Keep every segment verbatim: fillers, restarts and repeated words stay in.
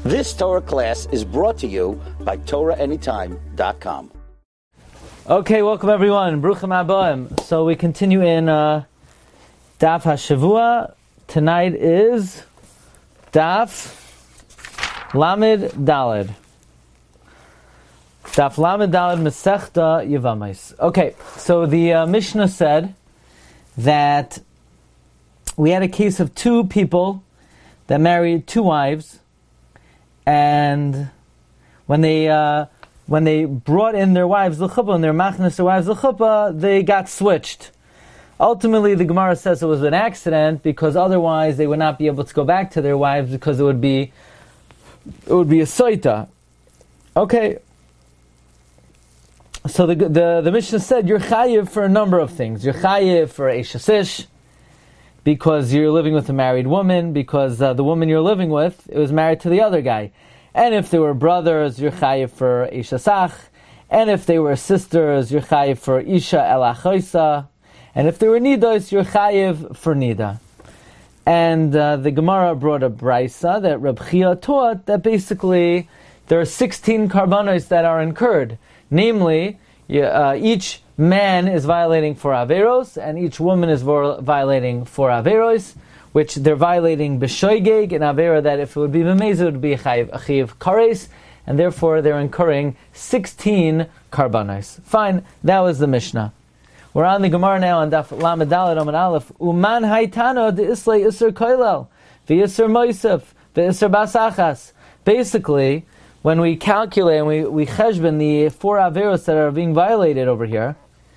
This Torah class is brought to you by Torah Anytime dot com. Okay, welcome everyone. Bruchim Habayim. So we continue in uh, Daf HaShavua. Tonight is Daf Lamed Daled. Daf Lamed Daled Masechta Yevamos. Okay, so the uh, Mishnah said that we had a case of two people that married two wives, and when they uh, when they brought in their wives l'chuppah and their machnas their wives l'chuppah, they got switched. Ultimately, the Gemara says it was an accident because otherwise they would not be able to go back to their wives because it would be it would be a soita. Okay. So the the the Mishnah said you're chayiv for a number of things. You're chayiv for eishes ish, because you're living with a married woman, because uh, the woman you're living with it was married to the other guy. And if they were brothers, you're chayiv for eishes ach. And if they were sisters, you're chayiv for isha el achoisa. And if they were nidos, you're chayiv for nida. And uh, the Gemara brought a brisa that Reb Chia taught that basically there are sixteen karbanos that are incurred. Namely, uh, each man is violating for averos, and each woman is vor- violating for averos, which they're violating b'shoigeg, an avera that if it would be b'mezid, it would be a chayiv, a chayiv kares, and therefore they're incurring sixteen karbanos. Fine, that was the Mishnah. We're on the Gemara now on Daf Lamed Daled Amud Aleph. Uman haytano de islay iser koilel, v'yiser moisef, v'yiser basachas. Basically, when we calculate and we, we cheshbon the four averos that are being violated over here,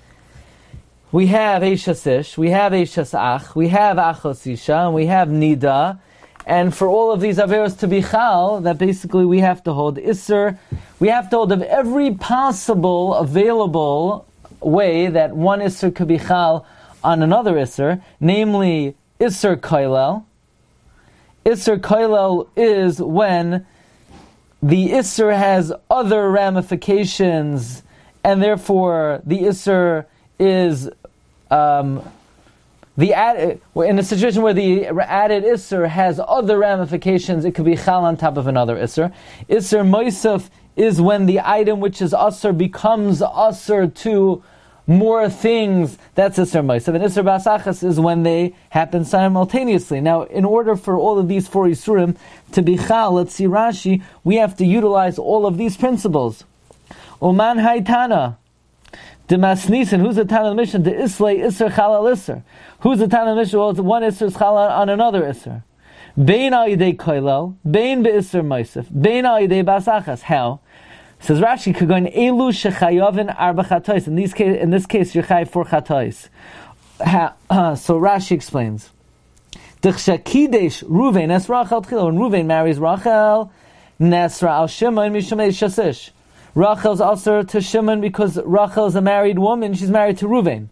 we have eishes ish, we have eishes ach, we have achos isha, and we have nida. And for all of these averos to be chal, that basically we have to hold iser, we have to hold of every possible available way that one iser could be chal on another iser, namely iser koilel. Iser koilel is when the iser has other ramifications, and therefore the iser is um, the added, in a situation where the added iser has other ramifications. It could be chal on top of another iser. Iser moisef is when the item which is asur becomes asur to more things. That's iser moisef. And iser basachas is when they happen simultaneously. Now, in order for all of these four isurim to be chal, let's see Rashi, we have to utilize all of these principles. Uman haytana de masnisin. Who's the Tana of the Mishnah? De islay iser chalal iser. Who's the Tana of the Mishnah? Well, one iser is chalal on another iser. Bein al yidei koilel, bein be iser moisef, bein al yidei basachas. How? Says Rashi, Kagon elu shechayovin arba chatois. In this case, in this case, you're chayav four chatois. Uh, so Rashi explains. D'chshakidesh Ruvain es Rachel tchila. When Ruvain marries Rachel, Nesra al Shimon mishum eishes ish. Rachel's also to Shimon because Rachel is a married woman. She's married to Ruvain.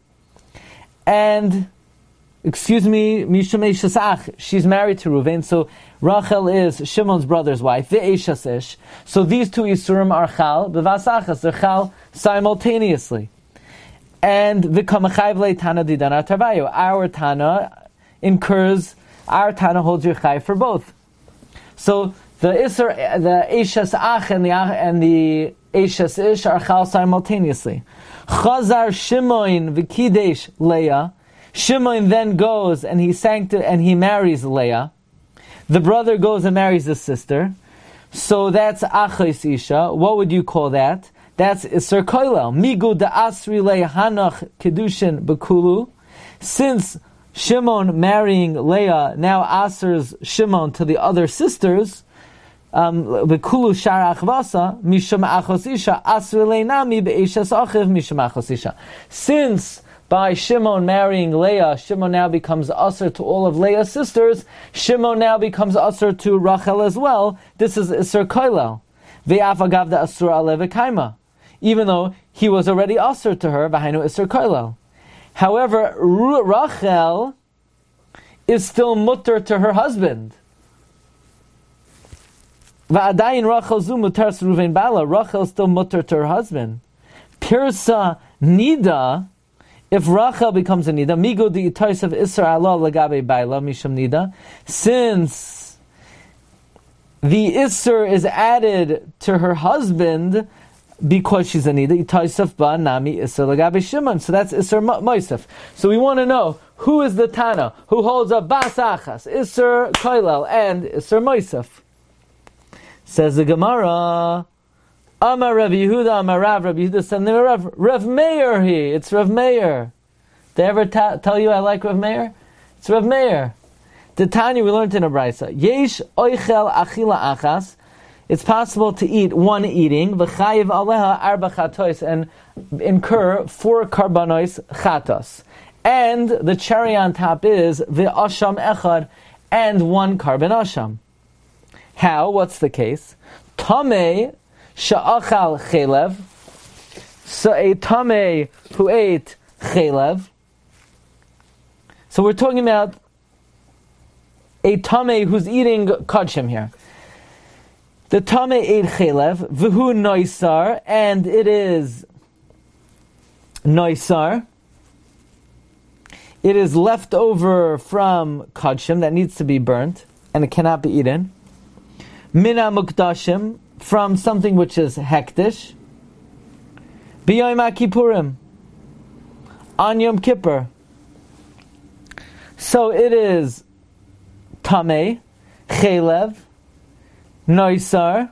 And, excuse me, mishum eishes ach. She's married to Ruvain. So Rachel is Shimon's brother's wife, ve'eishes ish. So these two Yisurim are chal, b'vasachas, they're chal simultaneously. And v'kamachayv le Tana didan tarvayo. Our Tana incurs, our Tana holds your chayv for both. So the Isser, the eishes ach and the and the eishes ish are chal simultaneously. Chazar Shimon v'kidesh Leah. Shimon then goes and he sancti- and he marries Leah. The brother goes and marries the sister. So that's achos isha. What would you call that? That's iser koilel. Migu da asri le hanach kedushin bekulu. Since Shimon marrying Leah now asers Shimon to the other sisters, bekulu shar achvasa mishum achos isha asri le nami be'eshes achiv mishum achos isha. Since by Shimon marrying Leah, Shimon now becomes usher to all of Leah's sisters. Shimon now becomes usher to Rachel as well. This is Isser Koilel. Ve'af agav da asur ale v'kaima. Even though he was already usher to her, v'hainu Isser Koilel. However, Rachel is still mutter to her husband. Va'adayin Rachel zu mutar Ruvain bala. Rachel is still mutter to her husband. Pirsa nida. If Rachel becomes a nida, migo di itois of Isra Allah lagabe baila misham nida, since the Isser is added to her husband because she's a Nida. Itaisaf ba nami Isser lagabe Shimon. So that's Isser Moisef. So we want to know who is the Tana who holds up Bas Achas, Isser Koilel, and Isser Moisef. Says the Gemara, Amar Rav Yehuda, Amar Rav, Rav Yehuda said, Rav, Rav Meir he. It's Rav Meir. Did I ever ta- tell you I like Rav Meir? It's Rav Meir. The Tanya we learned in a brisa. Yesh oichel achila achas. It's possible to eat one eating, v'chayiv aleha arba chatos, and incur four karbanos chatos. And the cherry on top is v'asham echad, and one carbon asham. How? What's the case? Tamei sha'achal chelev. So a tamei who ate chelev. So we're talking about a tamei who's eating kodshim here. The tamei ate chelev, v'hu noisar, and it is noisar. It is left over from kodshim that needs to be burnt, and it cannot be eaten. Mina mukdashim, from something which is hektish. B'yom HaKippurim, on Yom Kippur. So it is tamei, chelev, noisar,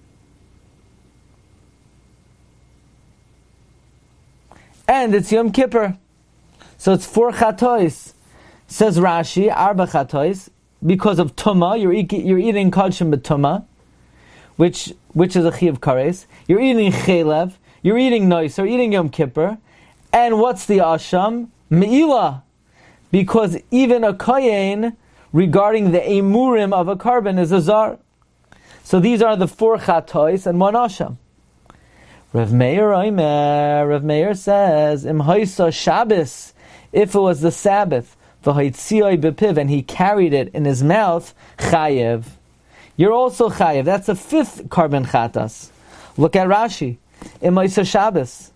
and it's Yom Kippur. So it's four chatois. Says Rashi, arba chatois, because of tuma. You're, eat, you're eating kodshim b'tuma, which which is a chiv kares. You're eating chelev. You're eating noisar. Eating Yom Kippur. And what's the asham? Me'ilah. Because even a kohen, regarding the emurim of a carbon, is a zar. So these are the four chatois and one asham. Rav Meir Omer, Rav Meir says, Im haisa Shabbos, if it was the Sabbath, v'haitziyoi bepiv, and he carried it in his mouth, chayev. You're also chayev. That's a fifth carbon chatas. Look at Rashi. Im haisa Shabbos.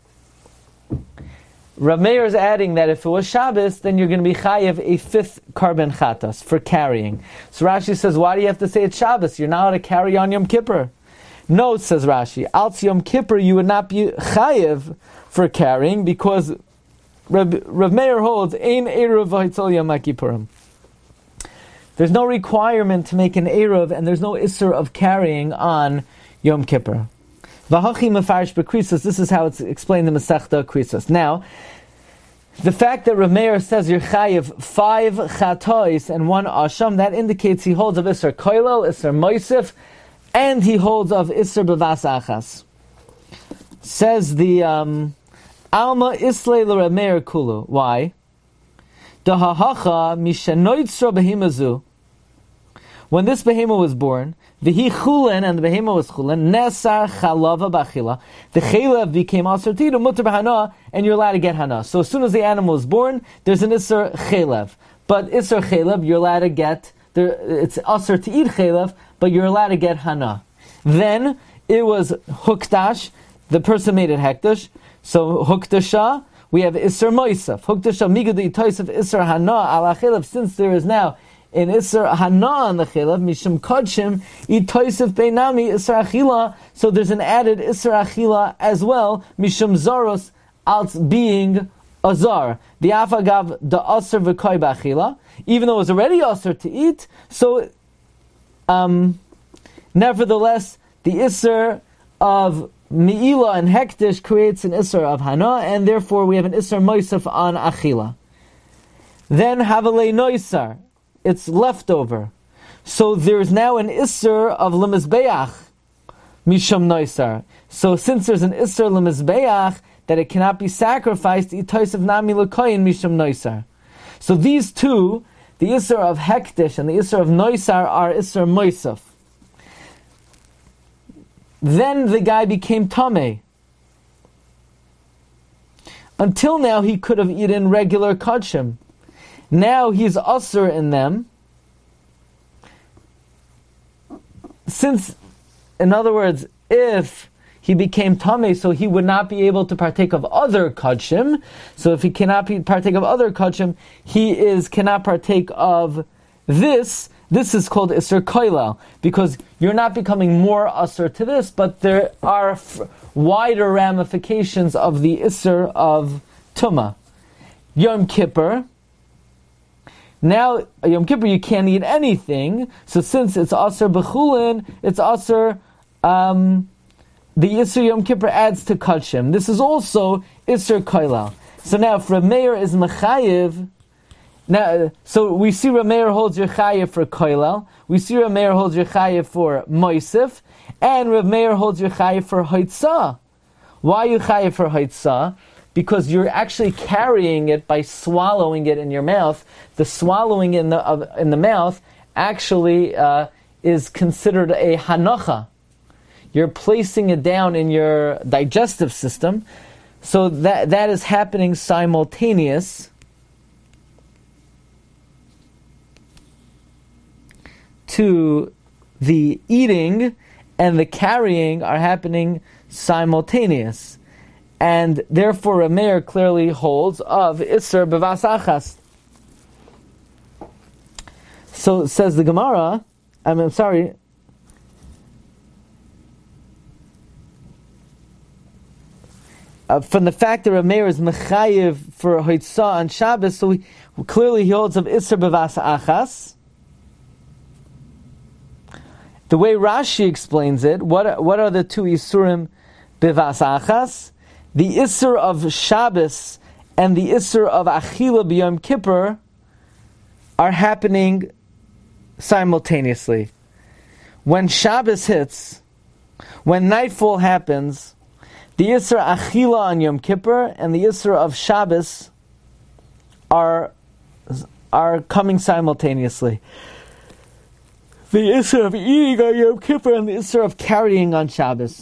Rav Meir is adding that if it was Shabbos, then you're going to be chayev a fifth carbon chatas for carrying. So Rashi says, why do you have to say it's Shabbos? You're not allowed to carry on Yom Kippur. No, says Rashi, Al Yom Kippur you would not be chayev for carrying because Rav, Rav Meir holds ein eruv v'hitzol Yom HaKippurim. There's no requirement to make an eruv, and there's no isser of carrying on Yom Kippur. V'hachi mefarish b'krisos. This is how it's explained in Masechta Krisos. Now, the fact that Rav Meir says you're chayev five chatois and one asham, that indicates he holds of isser koilel, isser moisef, and he holds of Isser B'vas Achas. Says the um, Alma Islay L'Rav Meir Kulu. Why? Dahahacha Mishanoitzra Behimazu. When this behema was born, V'hi Chulen, and the behema was Chulen, Nesar Chalava B'achila. The Chalev became Asr Tidu Mutter B'hana, and you're allowed to get Hana. So as soon as the animal is born, there's an Isser Chalev. But Isser Chalev, you're allowed to get, there, it's Asr to eat Chalev, but you're allowed to get Hana. Then it was Hukdash, the person made it Hekdash. So Hukdasha, we have Isser Moisef. Hukdasha Migadi Toisef Isser Hana ala Chalev, since there is now an Isser Hana on the Chalev, Mishum Kodshim, I Toisef Beinami Isser Achila, so there's an added Isser Achila as well, Mishum Zoros, als being a Zar. The Afagav, the Asr V'Koi B'Achila, even though it was already Asr to eat, so Um, nevertheless, the Isser of Me'ilah and Hektish creates an Isser of Hana, and therefore we have an Isser Moisef on Achila. Then Havalei Noisar, it's leftover. So there's now an Isser of Lemizbeach, Misham Noisar. So since there's an Isser Lemizbeach, that it cannot be sacrificed, Itois of Nami Lekoyin Misham Noisar. So these two, the Isser of Hektish and the Isser of Noisar, are Isser Moisef. Then the guy became Tameh. Until now he could have eaten regular Kodshim. Now he's Usser in them. Since, in other words, if he became Tameh, so he would not be able to partake of other Kodshim. So if he cannot be, partake of other Kodshim, he is cannot partake of this, This is called Isser Koilel, because you're not becoming more Asr to this, but there are f- wider ramifications of the Isser of Tumah. Yom Kippur, now Yom Kippur you can't eat anything, so since it's Asr B'chulin, it's Asr, um, the Isser Yom Kippur adds to Kachim. This is also Isser Koilel. So now if Rav Meir is Mechayiv, now, so we see Rav Meir holds your chayiv for koilel, we see Rav Meir holds your chayiv for moisif, and Rav Meir holds your chayiv for haitzah. Why are you chayiv for haitzah? Because you're actually carrying it by swallowing it in your mouth. The swallowing in the of, in the mouth actually uh, is considered a hanacha. You're placing it down in your digestive system, so that that is happening simultaneous. To the eating and the carrying are happening simultaneous. And therefore Rav Meir clearly holds of Isser B'vas Achas. So says the Gemara, I mean, I'm sorry, uh, from the fact that Rav Meir is Mechayiv for Hoitzah on Shabbos, so he, clearly he holds of Isser B'vas Achas. The way Rashi explains it, what what are the two Isurim B'vas Achas? The Isur of Shabbos and the Isur of Achila B'Yom Kippur are happening simultaneously. When Shabbos hits, when nightfall happens, the Isur Achila on Yom Kippur and the Isur of Shabbos are, are coming simultaneously. The Isser of eating on Yom Kippur and the Isser of carrying on Shabbos.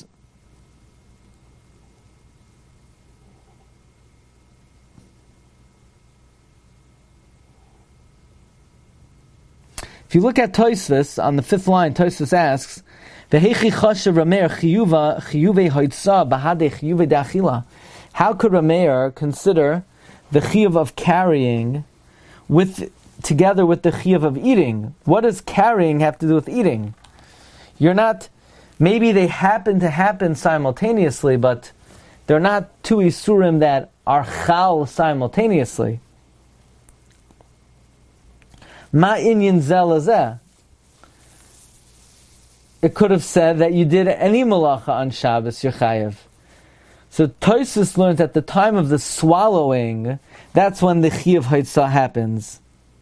If you look at Tosfos, on the fifth line, Tosfos asks, "V'hechi chashav Rameir chiyuva chiyuvei hoitzah bahadei chiyuvei da'achila." How could Rameir consider the chiyuv of carrying with together with the chiyuv of eating? What does carrying have to do with eating? You're not, maybe they happen to happen simultaneously, but they're not two isurim that are chal simultaneously. Ma inyan zelazeh. It could have said that you did any malacha on Shabbos, you're chayev. So Tosfos learns at the time of the swallowing, that's when the chiyuv haitzah happens.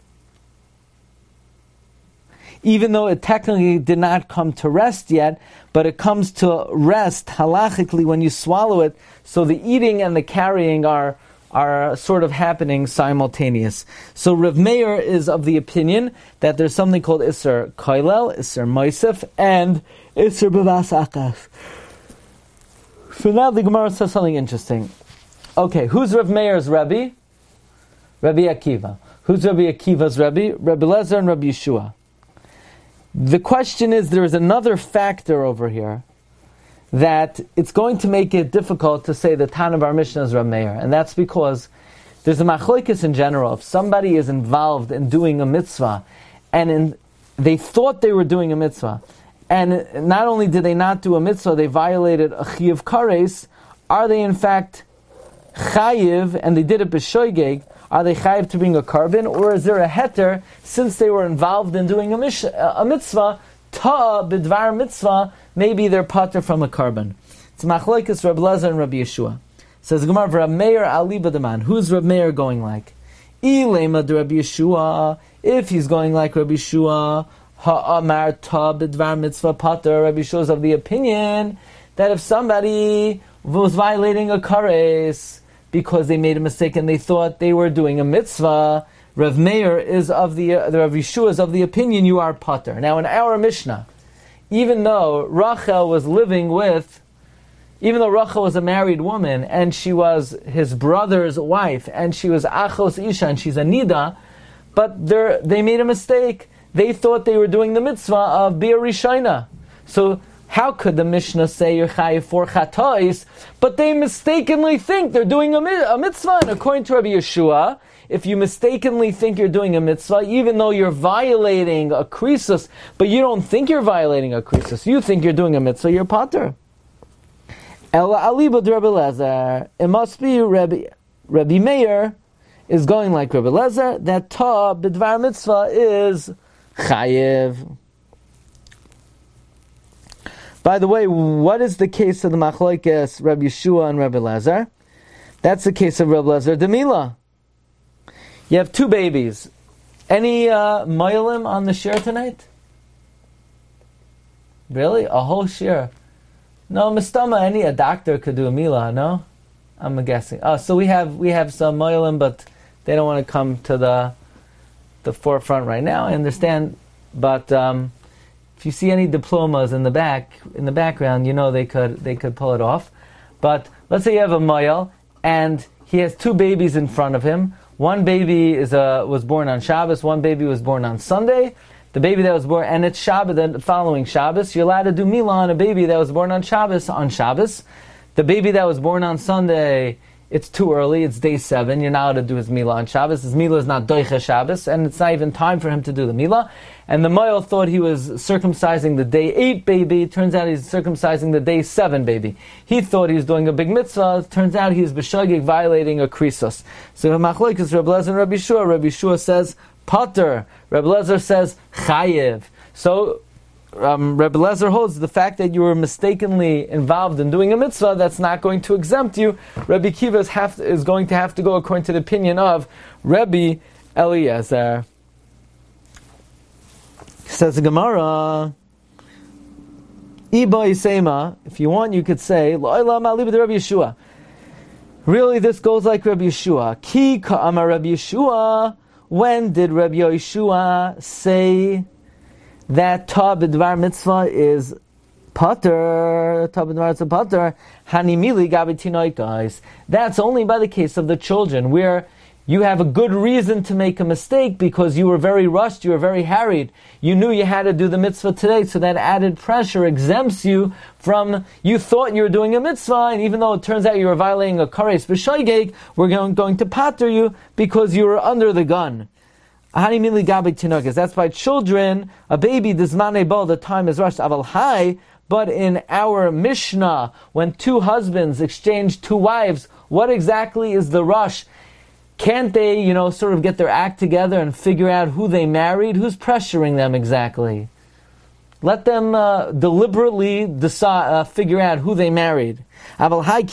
Even though it technically did not come to rest yet, but it comes to rest halachically when you swallow it, so the eating and the carrying are are sort of happening simultaneous. So Rav Meir is of the opinion that there's something called Isser Koilel, Isser Moisef, and Isser B'vas Achas. So now the Gemara says something interesting. Okay, who's Rav Meir's Rebbe? Rabbi Akiva. Who's Rabbi Akiva's Rebbe? Rabbi Lezer and Rabbi Yeshua. The question is, there is another factor over here that it's going to make it difficult to say the Tan of our Mishnah is Rav Meir, and that's because there's a machlokes in general. If somebody is involved in doing a mitzvah, and in, they thought they were doing a mitzvah, and not only did they not do a mitzvah, they violated a chiyuv kares, are they in fact chayiv, and they did it b'shoigeg, are they chayiv to bring a carbon, or is there a heter, since they were involved in doing a, mish, a mitzvah, ta b'dvar mitzvah, maybe they're pater from a carbon. It's machlokes Rabbi Lezer and Rabbi Yeshua. Says the Gemara, Rav Meir ali b'daman. Who's Rav Meir going like? Ilema de Rabbi Yeshua. If he's going like Rabbi Yeshua, ha'amar ta b'dvar mitzvah pater. Rabbi Yeshua is of the opinion that if somebody was violating a kares because they made a mistake and they thought they were doing a mitzvah, Rav Meir is of the, uh, the Rav Yeshua is of the opinion you are pater. Now in our Mishnah, even though Rachel was living with, even though Rachel was a married woman and she was his brother's wife and she was Achos Isha and she's a Nida, but they made a mistake. They thought they were doing the mitzvah of Bir Rishayna. So how could the Mishnah say you're chayiv for chatos, but they mistakenly think they're doing a, a mitzvah? And according to Rabbi Yeshua, if you mistakenly think you're doing a mitzvah, even though you're violating a krisus, but you don't think you're violating a krisus, you think you're doing a mitzvah, you're pater. Ela aliba de Rabbi Lezer. It must be Rabbi, Rabbi Meir is going like Rabbi Lezer, that ta b'dvar mitzvah is chayiv. By the way, what is the case of the machlokes Rabbi Yeshua and Rabbi Lezer? That's the case of Rabbi Lezer Demila. You have two babies. Any uh, moilim on the shir tonight? Really? A whole shir? No, mistama, any a doctor could do a milah, no? I'm guessing. Oh, so we have we have some moilim, but they don't want to come to the the forefront right now. I understand, but um, if you see any diplomas in the back in the background, you know they could they could pull it off. But let's say you have a moil and he has two babies in front of him. One baby is uh, was born on Shabbos. One baby was born on Sunday. The baby that was born, and it's Shabbos, the following Shabbos, you're allowed to do milah on a baby that was born on Shabbos on Shabbos. The baby that was born on Sunday, it's too early. It's day seven. You're not allowed to do his milah on Shabbos. His milah is not doicha Shabbos, and it's not even time for him to do the milah. And the moil thought he was circumcising the day eight baby. It turns out he's circumcising the day seven baby. He thought he was doing a big mitzvah. It turns out he's b'shogeg, violating a krisos. So machlokes Rabbi Lezer and Rabbi Yeshua. Rabbi Yeshua says pater. Rabbi Lezer says chayiv. So um, Rabbi Lezer holds the fact that you were mistakenly involved in doing a mitzvah, that's not going to exempt you. Rabbi Kiva is, have to, is going to have to go according to the opinion of Rabbi Eliezer. Says the Gemara, Iba Yisema, if you want, you could say, Lo'ila ma'alib de Rabbi Yeshua. Really, this goes like Rabbi Yeshua. Ki ka'amar Rabbi Yeshua. When did Rabbi Yeshua say that ta b'dvar mitzvah is pater? Ta b'dvar mitzvah pater. Hanimili gabi tinoikais. That's only by the case of the children, where you have a good reason to make a mistake because you were very rushed, you were very harried. You knew you had to do the mitzvah today, so that added pressure exempts you from, you thought you were doing a mitzvah, and even though it turns out you were violating a kares b'shoigeg, we're going, going to pater you because you were under the gun. That's by children, a baby, dizmane bo, the time is rushed, aval hai, but in our Mishnah, when two husbands exchange two wives, what exactly is the rush? Can't they, you know, sort of get their act together and figure out who they married? Who's pressuring them exactly? Let them uh, deliberately decide, uh, figure out who they married. But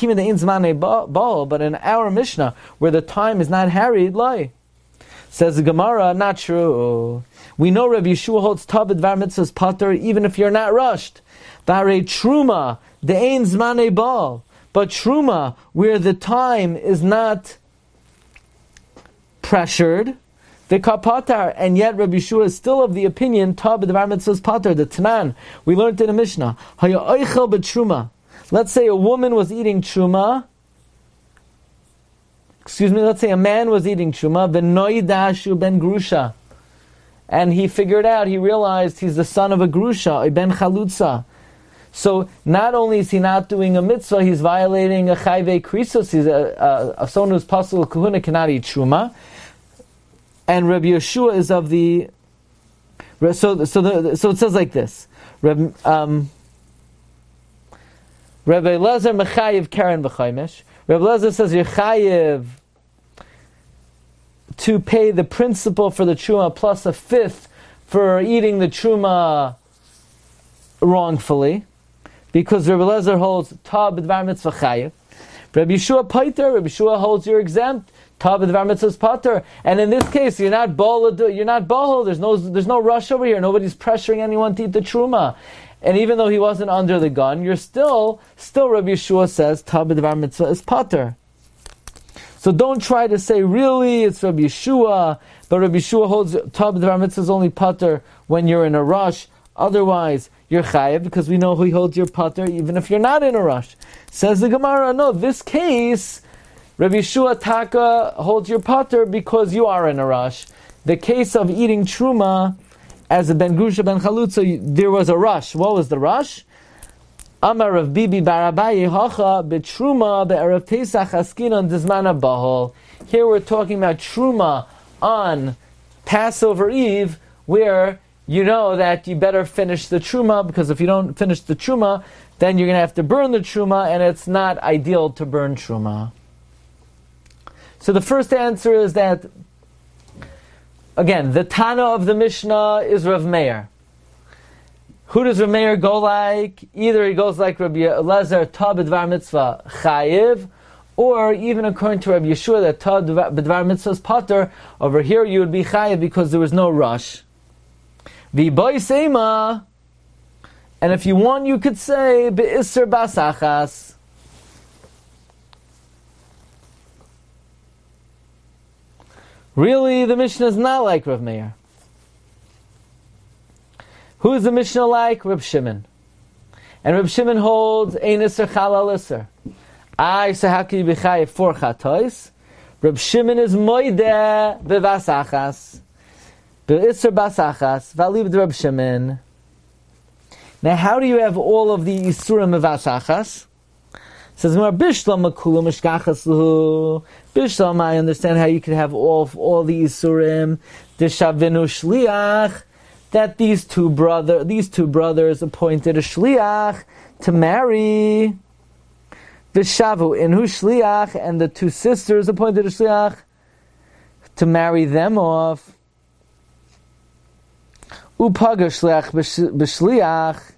in our Mishnah, where the time is not harried, lie. Says the Gemara, not true. We know Rabbi Yeshua holds tabed var mitzvahs pater even if you're not rushed. Vare truma, the ein zmane bal. But truma, where the time is not pressured, the kapatar, and yet Rabbi Yeshua is still of the opinion tab b'dvar mitzvahs pater. The Tanan we learned in the Mishnah. Haya oichel b'truma. Let's say a woman was eating truma. Excuse me. Let's say a man was eating truma. V'noidashu ben grusha, and he figured out. He realized he's the son of a grusha, a ben chalutza. So not only is he not doing a mitzvah, he's violating a chayvei krisos. He's a, a, a someone who's pasul kahuna cannot eat truma. And Rabbi Yeshua is of the so so the, so it says like this. Rabbi um, Rabbi Eliezer mechayiv karen v'chaymesh. Rabbi Eliezer says you're chayiv to pay the principal for the truma plus a fifth for eating the truma wrongfully, because Rabbi Eliezer holds ta b'dvar mitzvah chayiv. Rabbi Yeshua pater. Rabbi Yeshua holds you're exempt. Ta b'dvar mitzvahs pater. And in this case, you're not bol. You're not bohol. There's no. There's no rush over here. Nobody's pressuring anyone to eat the truma. And even though he wasn't under the gun, you're still. Still, Rabbi Yeshua says ta b'dvar mitzvah is pater. So don't try to say really it's Rabbi Yeshua, but Rabbi Yeshua holds ta b'dvar mitzvah is only pater when you're in a rush. Otherwise, you're chayiv, because we know he holds your pater even if you're not in a rush. Says the Gemara, no, this case, Rabbi Yeshua Taka holds your pater because you are in a rush. The case of eating truma, as a ben grusha ben chalutza, there was a rush. What was the rush? Amar Rav Bibi bar Abaye hacha betruma be'erev Pesach askinon dizmana bahol. Here we're talking about truma on Passover Eve, where you know that you better finish the truma, because if you don't finish the truma, then you're going to have to burn the truma, and it's not ideal to burn truma. So the first answer is that, again, the Tana of the Mishnah is Rav Meir. Who does Rav Meir go like? Either he goes like Rabbi Elazar, Ta b'dvar mitzvah chayiv, or even according to Rabbi Yeshua, that Ta b'dvar mitzvah is pater. Over here you would be chayiv because there was no rush. V'boy seima, and if you want, you could say be'isser basachas. Really, the Mishnah is not like Rav Meir. Who is the Mishnah like? Reb Shimon. And Reb Shimon holds ein isser chalal isser. I so how can you be chayiv for chatois? Reb Shimon is moide bevasachas, be'isser basachas v'alib Reb Shimon. Now, how do you have all of the isurim bevasachas? Says more Bishlam Makula Mishkachas Luhu. Bishlam, I understand how you could have all all the isurim. Deshavinu Shliach. That these two brother, these two brothers appointed a shliach to marry. Vishavu inhu shliach, and the two sisters appointed a shliach to marry them off. Upaga shliach b'shliach,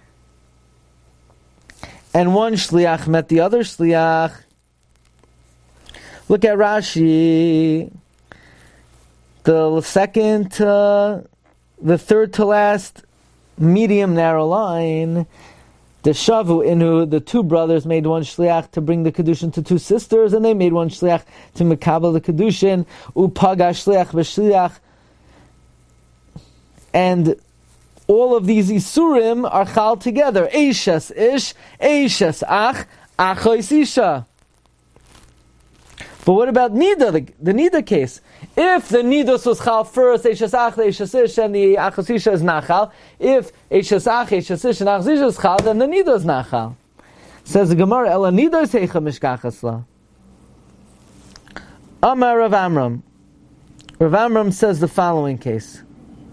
and one shliach met the other shliach. Look at Rashi. The second. Uh, The third to last medium narrow line, the Shavu Inu, the two brothers made one shliach to bring the kedushin to two sisters, and they made one shliach to mekabel the kedushin. Upaga shliach b'shliach, and all of these isurim are chal together. Eishes ish, eishes ach, achois isha. But what about Nida, the, the Nida case? If the Nidos was Chal first, Eishes Ach, Eishes Ish, and the Achosisha is Nachal. If Eishes Ach, Eishes Ish, and Achosisha is Chal, then the Nido is Nachal. Says the Gemara, Ela Nido is Heicha Mishkachas La. Amar Rav Amram. Rav Amram says the following case.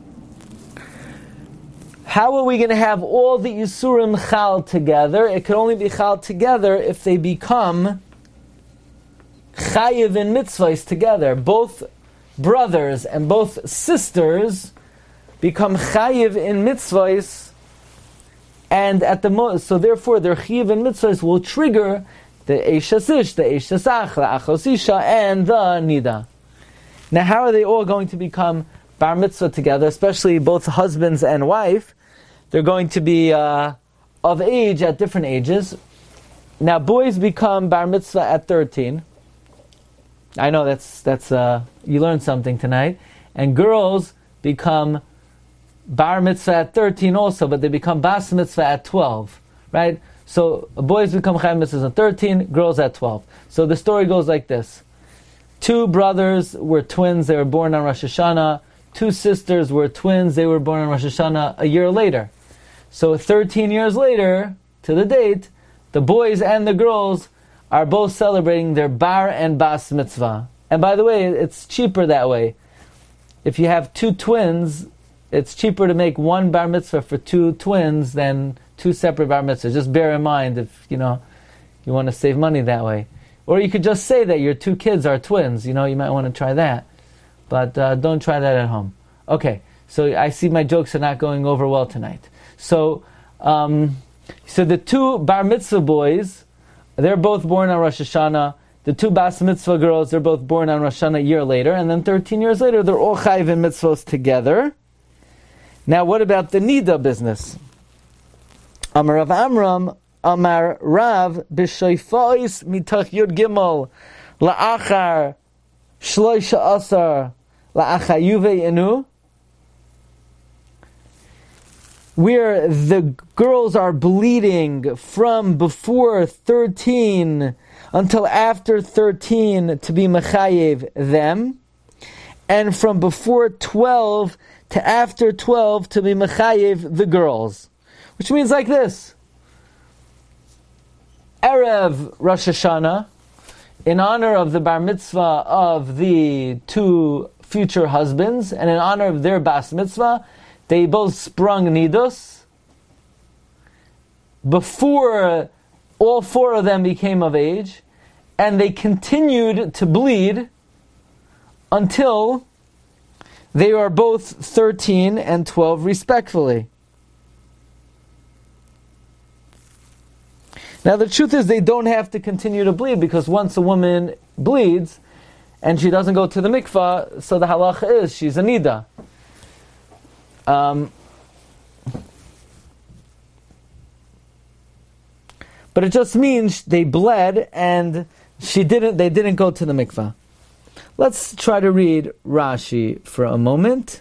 How are we going to have all the Yisurim Chal together? It can only be Chal together if they become Chayiv and mitzvahs together. Both brothers and both sisters become Chayiv in mitzvahs, and at the most, so therefore their Chayiv and mitzvahs will trigger the Eishes Ish, the Eishes Ach, the Achos Isha, and the Nida. Now, how are they all going to become bar mitzvah together, especially both husbands and wife? They're going to be uh, of age at different ages. Now, boys become bar mitzvah at thirteen. I know that's that's uh, you learned something tonight. And girls become bar mitzvah at thirteen also, but they become bas mitzvah at twelve, right? So boys become chayim mitzvahs at thirteen, girls at twelve. So the story goes like this: two brothers were twins; they were born on Rosh Hashanah. Two sisters were twins; they were born on Rosh Hashanah a year later. So thirteen years later, to the date, the boys and the girls are both celebrating their bar and bas mitzvah. And by the way, it's cheaper that way. If you have two twins, it's cheaper to make one bar mitzvah for two twins than two separate bar mitzvahs. Just bear in mind if, you know, you want to save money that way. Or you could just say that your two kids are twins. You know, you might want to try that. But uh, don't try that at home. Okay, so I see my jokes are not going over well tonight. So, um, so the two bar mitzvah boys, they're both born on Rosh Hashanah. The two bas mitzvah girls, they're both born on Rosh Hashanah a year later. And then thirteen years later, they're all chayiv in mitzvahs together. Now, what about the Nida business? Amar Rav Amram, Amar Rav, b'shoifais mitach yud gimel, la'achar shloisha asar, la'achar yuve inu, where the girls are bleeding from before thirteen until after thirteen to be mechayev them, and from before twelve to after twelve to be mechayev the girls. Which means like this. Erev Rosh Hashanah, in honor of the bar mitzvah of the two future husbands, and in honor of their bas mitzvah, they both sprung nidus before all four of them became of age, and they continued to bleed until they are both thirteen and twelve respectively. Now the truth is they don't have to continue to bleed, because once a woman bleeds and she doesn't go to the mikvah, so the halacha is she's a nida. Um, but it just means they bled and she didn't. They didn't go to the mikvah. Let's try to read Rashi for a moment.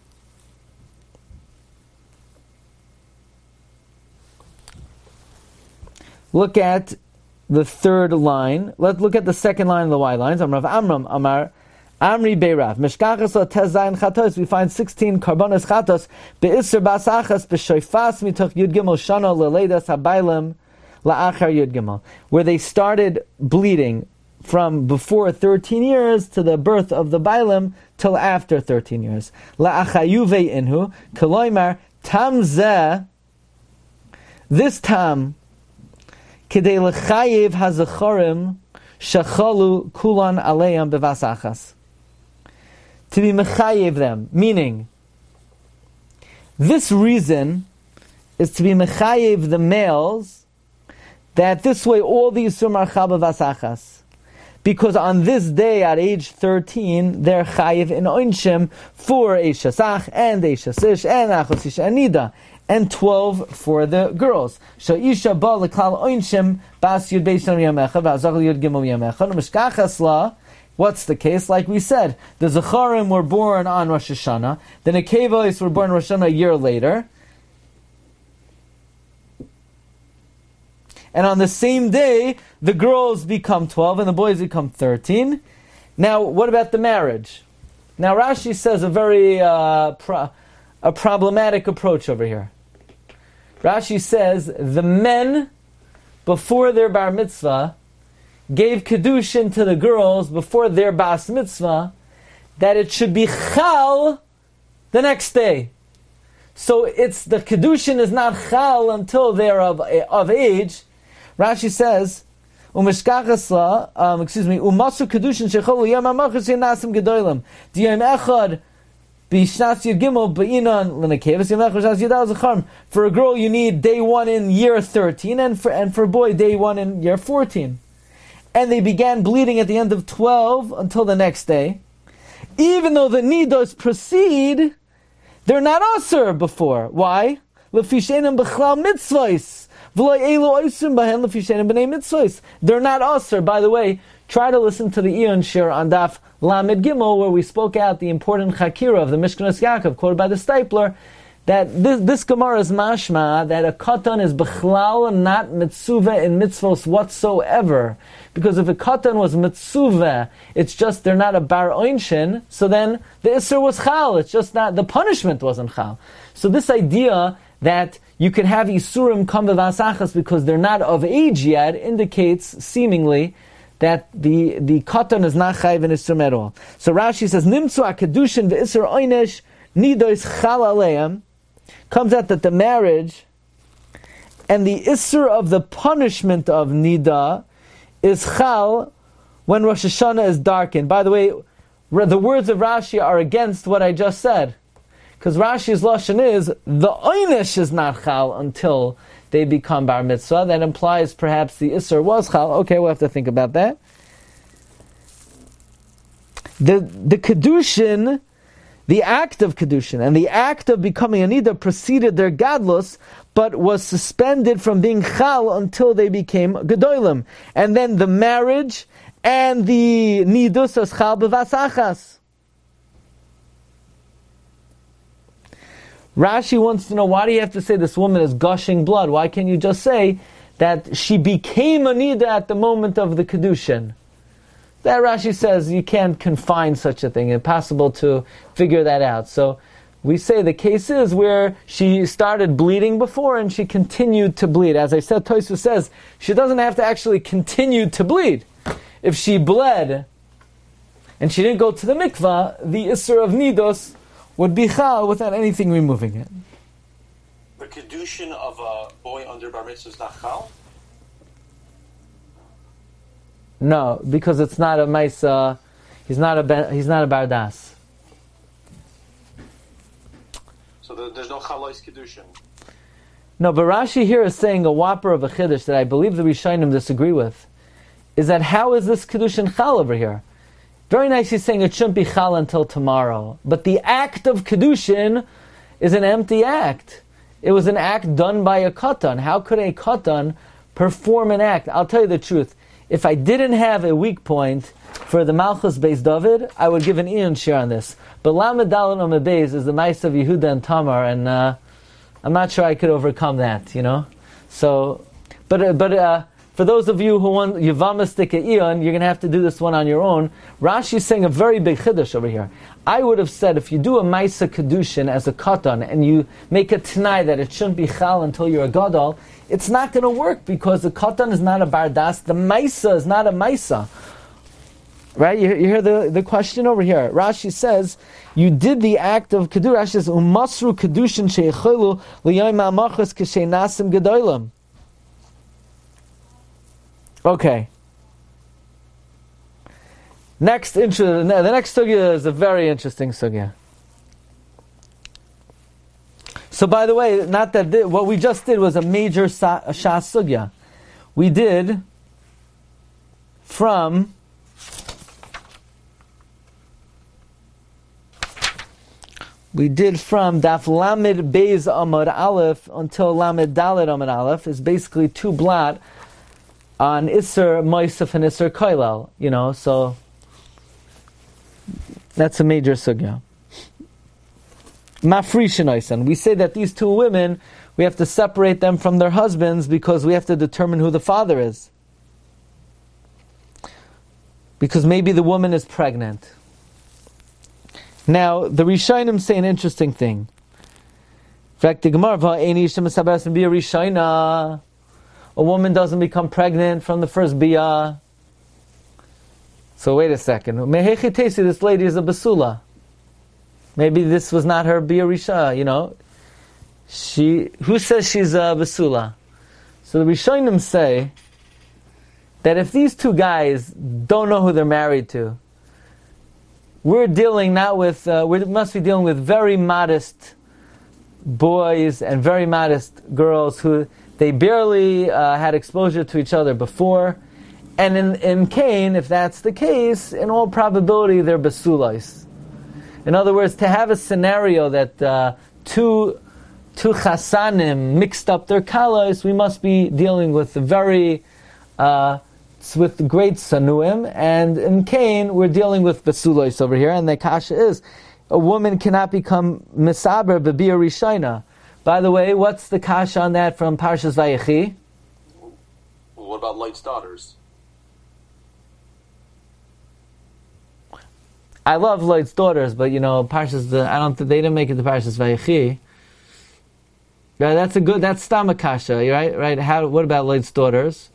Look at the third line. Let's look at the second line of the Y lines. Amrav Amram Amar Amri Beirav Mishkachas La Tezayin Chatos. We find sixteen karbonos chatos beIsser Basachas beShoifas mitoch Yud Gimel Shana leLeidas Habaylim la'achar Yud Gimel, where they started bleeding from before thirteen years to the birth of the Bailim till after thirteen years. La'achayuve inhu koloimar tam zeh. This tam. Kidei lechayev hazachorim shachalu kulan aleim bevasachas. To be mechayev them, meaning this reason is to be mechayev the males, that this way all the yisurim are chal bevasachas, because on this day at age thirteen they're chayev in oinshim for eishasach and eishasish and achosish and nida, and twelve for the girls. So isha ba leklal oinshim bas yud beis yamecha v'azach yud gimel yamecha mishkachas la. What's the case? Like we said, the Zacharim were born on Rosh Hashanah, the Nekevos were born Rosh Hashanah a year later, and on the same day the girls become twelve and the boys become thirteen. Now, what about the marriage? Now Rashi says a very uh, pro- a problematic approach over here. Rashi says the men, before their bar mitzvah, gave kedushin to the girls before their bas mitzvah, that it should be chal the next day. So it's the kedushin is not chal until they're of of age. Rashi says, "Umishkachas um, excuse me, umasu kedushin shecholu yom hamachos yenasim gedolim diyom echad." For a girl, you need day one in year thirteen, and for and for a boy, day one in year fourteen. And they began bleeding at the end of twelve until the next day. Even though the nidos proceed, they're not aser before. Why? They're not aser. By the way, try to listen to the Eon Shir on Daf Lamed Gimel, where we spoke out the important Chakira of the Mishkanos Yaakov, quoted by the Stipler, that this, this Gemara is mashma, that a katan is bechlal not mitzuvah in mitzvos whatsoever. Because if a katan was mitzuvah, it's just they're not a bar oinshin, so then the isser was chal, it's just not, the punishment wasn't chal. So this idea that you could have isurim come b'vasachas because they're not of age yet indicates, seemingly, that the the katan is not chayv in isurim at all. So Rashi says, Nimtzu akadushin v'isur oynesh nidois chal aleim. Comes out that the marriage and the isur of the punishment of nida is chal when Rosh Hashanah is darkened. By the way, the words of Rashi are against what I just said, because Rashi's lashon is the oynesh is not chal until they become bar mitzvah. That implies perhaps the isur was chal. Okay, we'll have to think about that. The the kedushin, the act of kedushin and the act of becoming a nida preceded their gadlus, but was suspended from being chal until they became gedolim, and then the marriage and the nidus as chal b'vasachas. Rashi wants to know, why do you have to say this woman is gushing blood? Why can't you just say that she became a nida at the moment of the kedushin? That Rashi says you can't confine such a thing. It's impossible to figure that out. So We say the case is where she started bleeding before and she continued to bleed. As I said, Tosfos says she doesn't have to actually continue to bleed. If she bled and she didn't go to the mikvah, the Isser of Nidos would be chal without anything removing it. The kedushin of a boy under bar mitzvah is not chal? No, because it's not a maisa. He's not a ben, he's not a bardas. So there, there's no chalois kedushin. No, but Rashi here is saying a whopper of a chiddush that I believe the Rishonim disagree with. Is that how is this kedushin chal over here? Very nice. He's saying it shouldn't be chal until tomorrow, but the act of kedushin is an empty act. It was an act done by a katan. How could a katan perform an act? I'll tell you the truth. If I didn't have a weak point for the Malchus Beis David, I would give an Ian share on this. But Lamed Daled Amud Beis is the mice of Yehuda and Tamar, and uh, I'm not sure I could overcome that, you know? So, but uh, but uh, for those of you who want Yevamistic Ian, you're going to have to do this one on your own. Rashi is saying a very big chiddush over here. I would have said if you do a Maisa Kedushin as a katan, and you make a t'nai that it shouldn't be chal until you're a gadol, it's not going to work because the katan is not a bardas, the Maisa is not a Maisa. Right? You, you hear the, the question over here. Rashi says, you did the act of Kedushin. Rashi says, Umasru Kedushin she'echolu l'yom ha'machas k'shei nasim gedolim. Okay. Next, intro, the next sugya is a very interesting sugya. So, by the way, not that th- what we just did was a major sa- a shas sugya. We did from we did from Daf Lamed Beis Amud Aleph until Lamed Daled Amud Aleph is basically two blot on Isser Moisef and Isser Koilel. You know, so. That's a major sugya. Mafrishenoisen. We say that these two women, we have to separate them from their husbands because we have to determine who the father is. Because maybe the woman is pregnant. Now, the Rishonim say an interesting thing. In fact, the Gemara, a woman doesn't become pregnant from the first biyah. So wait a second. Mehechitesi, this lady is a basula. Maybe this was not her bia risha, you know. She, who says she's a basula? So the Rishonim say that if these two guys don't know who they're married to, we're dealing not with, uh, we must be dealing with very modest boys and very modest girls who they barely uh, had exposure to each other before. And in, in Cain, if that's the case, in all probability they're basulais. In other words, to have a scenario that uh, two two chasanim mixed up their kalos, we must be dealing with the very uh, with the great sanuim. And in Cain, we're dealing with basulais over here. And the kasha is, a woman cannot become misaber b'bia rishayna. By the way, what's the kasha on that from Parshas Vayechi? What about Light's daughters? I love Lloyd's daughters, but you know, Parshas the I don't think they didn't make it to Parshas Vayechi. Right, that's a good that's Stamakasha, right? Right? How what about Lloyd's daughters?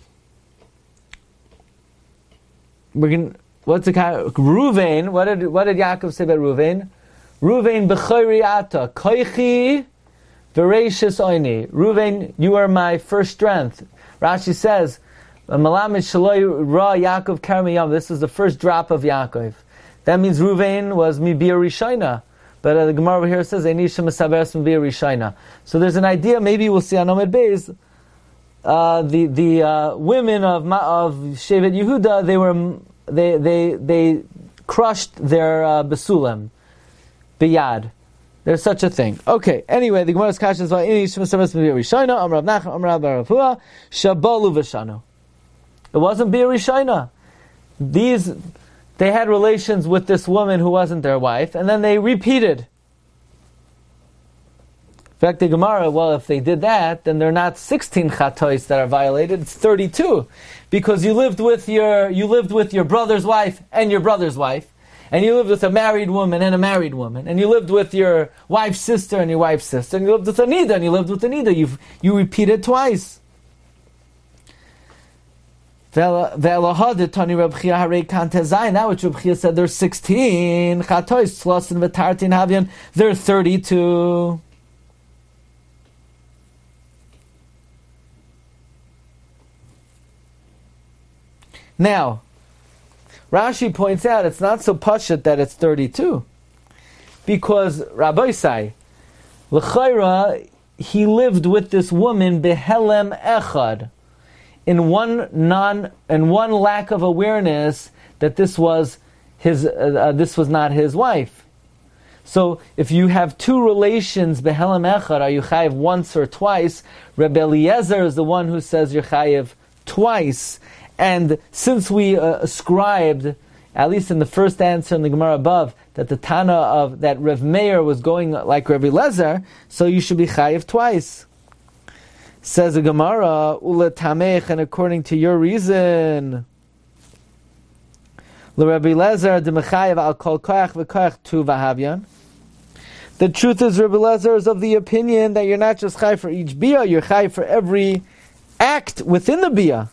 We're gonna what's the kind of Ruvain, what did what did Yaakov say about Ruvain? Ruvain b'chayri ata, koichi v'reishis oini. Ruvain, you are my first strength. Rashi says, Malamed shaloi ra Yaakov karmiyam. This is the first drop of Yaakov. That means Ruvain was mibir rishayna, but uh, the Gemara over here says Einisha mesaberes mibir rishayna. So there's an idea. Maybe we'll see on Amud Beis. Uh, the the uh, women of of Shevet Yehuda, they were they they they crushed their uh, besulim biyad. There's such a thing. Okay. Anyway, the Gemara's kasha is about Einisha mesaberes mibir rishayna. Amrav Nachman, Amrav Bar Hua, shabalu v'shanu. It wasn't bir rishayna. These. They had relations with this woman who wasn't their wife, and then they repeated. In fact, the Gemara, well, if they did that, then they're not sixteen chatois that are violated, it's thirty-two. Because you lived with your you lived with your brother's wife and your brother's wife, and you lived with a married woman and a married woman, and you lived with your wife's sister and your wife's sister, and you lived with a nida and you lived with a nida. You you repeat it twice. Now, which Reb Chia said, there's sixteen. There are thirty-two. Now, Rashi points out it's not so pashut that it's thirty-two, because Rabbi Sai, l'chayra, he lived with this woman behelem echad, in one non, in one lack of awareness that this was his, uh, uh, this was not his wife. So, if you have two relations behelem echad, are you chayiv once or twice? Rebbe Eliezer is the one who says you're chayiv twice. And since we uh, ascribed, at least in the first answer in the Gemara above, that the Tana of that Rev Meir was going like Rebbe Lezer, so you should be chayiv twice. Says the Gemara, Ula Tamech, and according to your reason, Le Rebbe Lezer de Mechayiv al Kol Koach v'Koach Tu V'Havyan. The truth is, Rebbe Lezer is of the opinion that you're not just chayiv for each biyah, you're chayiv for every act within the biyah.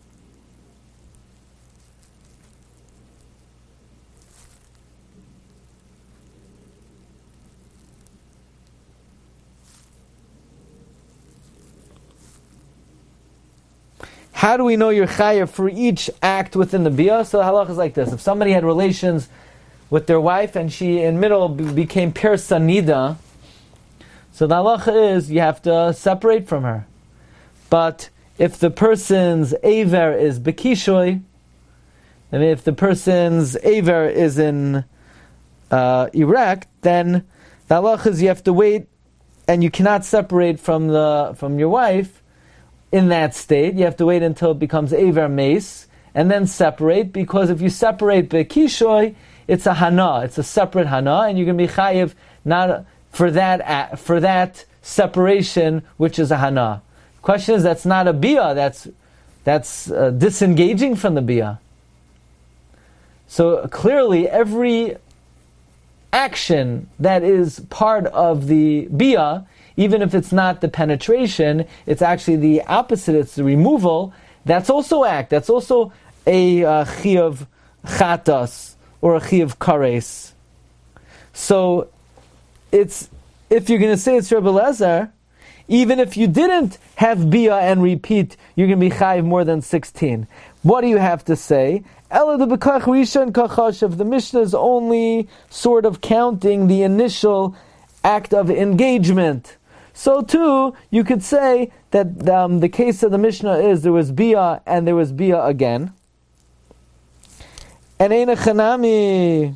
How do we know you're chayav for each act within the biyah? So the halach is like this: if somebody had relations with their wife and she in middle became pirsa nida, so the halacha is you have to separate from her. But if the person's aver is bekishoy, and if the person's aver is in uh, erect, then the halacha is you have to wait, and you cannot separate from the from your wife. In that state, you have to wait until it becomes Aver Mace, and then separate, because if you separate Bekishoy, it's a Hana, it's a separate Hana, and you're going to be Chayiv not for that for that separation, which is a Hana. The question is, that's not a Biyah, that's, that's uh, disengaging from the Biyah. So clearly, every action that is part of the Biyah, even if it's not the penetration, it's actually the opposite, it's the removal, that's also act, that's also a uh, chiyuv chatas, or a chiyuv kares. So, it's, if you're going to say it's Rebbe Lezer, even if you didn't have biyah and repeat, you're going to be chayiv more than sixteen. What do you have to say? Ela de bekach rishon kachashav, the Mishnah is only sort of counting the initial act of engagement. So too, you could say that um, the case of the Mishnah is there was biyah and there was biyah again. And eina chanami,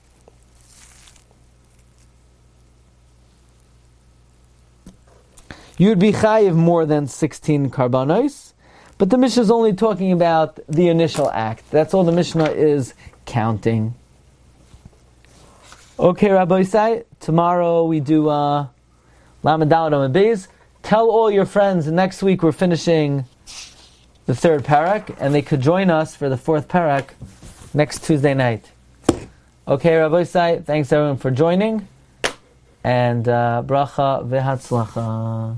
you'd be chayiv more than sixteen karbanos, but the Mishnah is only talking about the initial act. That's all the Mishnah is counting. Okay, Rabbi Isai, tomorrow we do uh, Lamed Daled Amud Beis. Tell all your friends next week we're finishing the third parak, and they could join us for the fourth parak next Tuesday night. Okay, Rabbi Isai, thanks everyone for joining, and uh, bracha v'hatzlacha.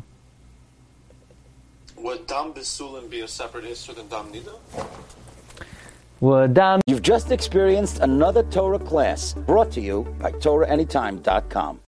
Would Dam B'Sulin be a separate issue than Dam Nida? Would Dam... You've just experienced another Torah class brought to you by Torah Anytime dot com.